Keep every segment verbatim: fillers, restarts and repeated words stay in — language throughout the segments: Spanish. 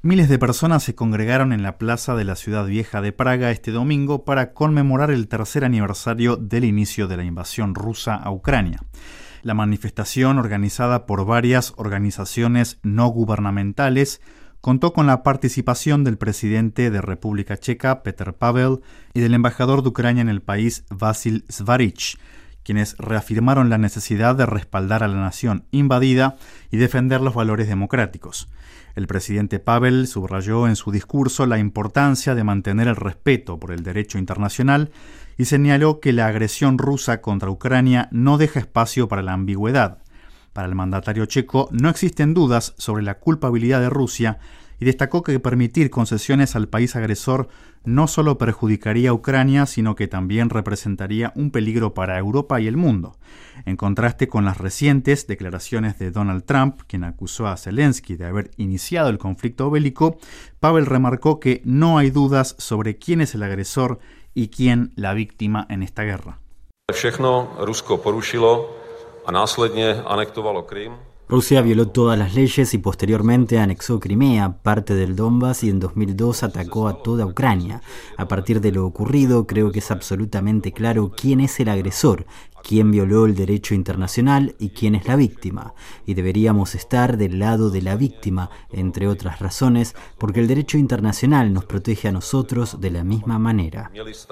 Miles de personas se congregaron en la plaza de la ciudad vieja de Praga este domingo para conmemorar el tercer aniversario del inicio de la invasión rusa a Ucrania. La manifestación, organizada por varias organizaciones no gubernamentales, contó con la participación del presidente de República Checa, Petr Pavel, y del embajador de Ucrania en el país, Vasil Zvarič, quienes reafirmaron la necesidad de respaldar a la nación invadida y defender los valores democráticos. El presidente Pavel subrayó en su discurso la importancia de mantener el respeto por el derecho internacional y señaló que la agresión rusa contra Ucrania no deja espacio para la ambigüedad. Para el mandatario checo no existen dudas sobre la culpabilidad de Rusia y destacó que permitir concesiones al país agresor no solo perjudicaría a Ucrania, sino que también representaría un peligro para Europa y el mundo. En contraste con las recientes declaraciones de Donald Trump, quien acusó a Zelensky de haber iniciado el conflicto bélico, Pavel remarcó que no hay dudas sobre quién es el agresor y quién la víctima en esta guerra. Všechno Rusko porušilo a následně anektovalo Krym. Rusia violó todas las leyes y posteriormente anexó Crimea, parte del Donbass, y en dos mil dos atacó a toda Ucrania. A partir de lo ocurrido, creo que es absolutamente claro quién es el agresor, quién violó el derecho internacional y quién es la víctima. Y deberíamos estar del lado de la víctima, entre otras razones, porque el derecho internacional nos protege a nosotros de la misma manera.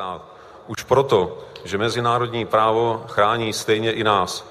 Už proto, že mezinárodní právo chrání stejně i nás.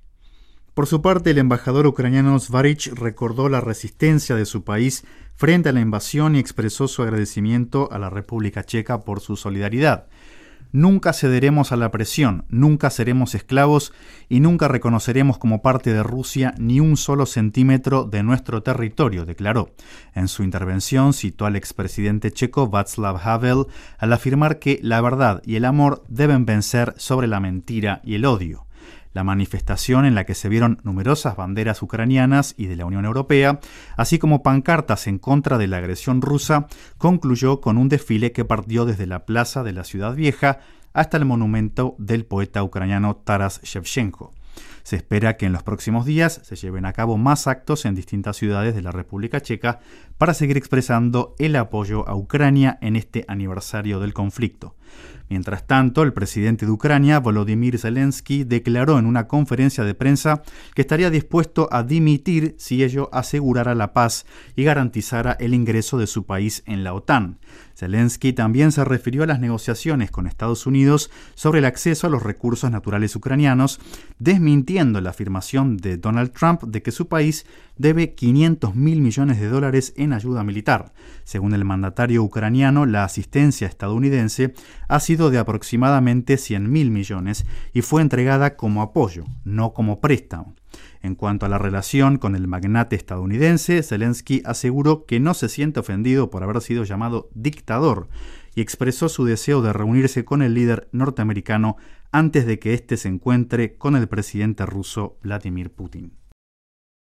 Por su parte, el embajador ucraniano Zvarič recordó la resistencia de su país frente a la invasión y expresó su agradecimiento a la República Checa por su solidaridad. Nunca cederemos a la presión, nunca seremos esclavos y nunca reconoceremos como parte de Rusia ni un solo centímetro de nuestro territorio, declaró. En su intervención citó al expresidente checo Václav Havel al afirmar que la verdad y el amor deben vencer sobre la mentira y el odio. La manifestación, en la que se vieron numerosas banderas ucranianas y de la Unión Europea, así como pancartas en contra de la agresión rusa, concluyó con un desfile que partió desde la plaza de la Ciudad Vieja hasta el monumento del poeta ucraniano Taras Shevchenko. Se espera que en los próximos días se lleven a cabo más actos en distintas ciudades de la República Checa para seguir expresando el apoyo a Ucrania en este aniversario del conflicto. Mientras tanto, el presidente de Ucrania, Volodymyr Zelensky, declaró en una conferencia de prensa que estaría dispuesto a dimitir si ello asegurara la paz y garantizara el ingreso de su país en la OTAN. Zelensky también se refirió a las negociaciones con Estados Unidos sobre el acceso a los recursos naturales ucranianos, desmintiendo la afirmación de Donald Trump de que su país debe quinientos mil millones de dólares en ayuda militar. Según el mandatario ucraniano, la asistencia estadounidense ha sido de aproximadamente cien mil millones y fue entregada como apoyo, no como préstamo. En cuanto a la relación con el magnate estadounidense, Zelensky aseguró que no se siente ofendido por haber sido llamado dictador y expresó su deseo de reunirse con el líder norteamericano antes de que éste se encuentre con el presidente ruso Vladimir Putin.